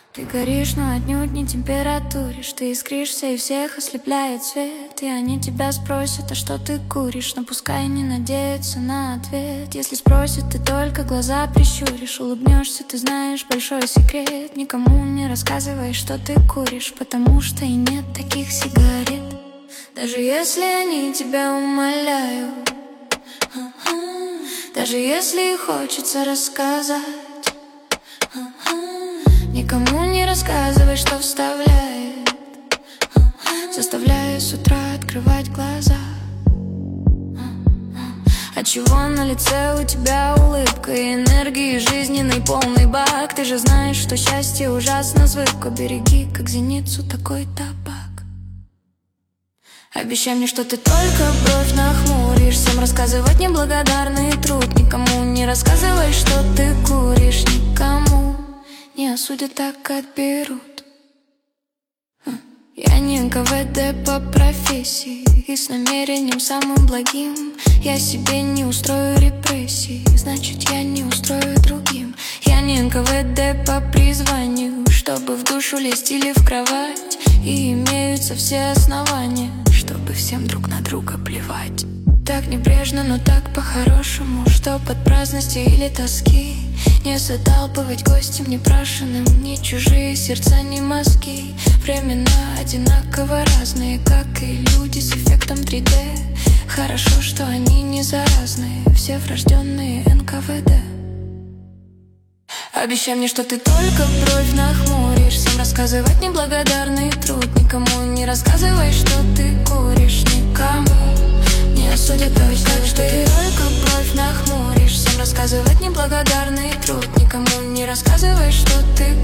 Ты горишь, но отнюдь не температуришь. Ты искришься и всех ослепляет свет. И они тебя спросят, а что ты куришь? Но пускай не надеются на ответ. Если спросят, ты только глаза прищуришь. Улыбнешься, ты знаешь большой секрет. Никому не рассказывай, что ты куришь, потому что и нет таких сигарет. Даже если они тебя умоляют, даже если хочется рассказать, никому не рассказывай, что вставляет, заставляя с утра открывать глаза. Отчего на лице у тебя улыбка и энергии жизненный полный бак? Ты же знаешь, что счастье ужасно звык. Береги, как зеницу, такой табак. Обещай мне, что ты только бровь нахмуришь. Всем рассказывать неблагодарный труд. Никому не рассказывай, что ты куришь. Никому не осудят, так отберут. Я не НКВД по профессии, и с намерением самым благим я себе не устрою репрессии, значит я не устрою другим. Я не НКВД по призванию, чтобы в душу лезть или в кровать. И имеются все основания, чтобы всем друг на друга плевать. Так небрежно, но так по-хорошему, чтоб от праздности или тоски не заталпывать гостям непрошенным ни чужие сердца, ни мозги. Времена одинаково разные, как и люди с эффектом 3D. Хорошо, что они не заразные, все врожденные НКВД. Обещай мне, что ты только бровь нахмуришь. Всем рассказывать неблагодарный труд. Никому не рассказывай, что ты куришь. Никому не осудят, так что ты только бровь нахмуришь. Всем рассказывать неблагодарный труд. Никому не рассказывай, что ты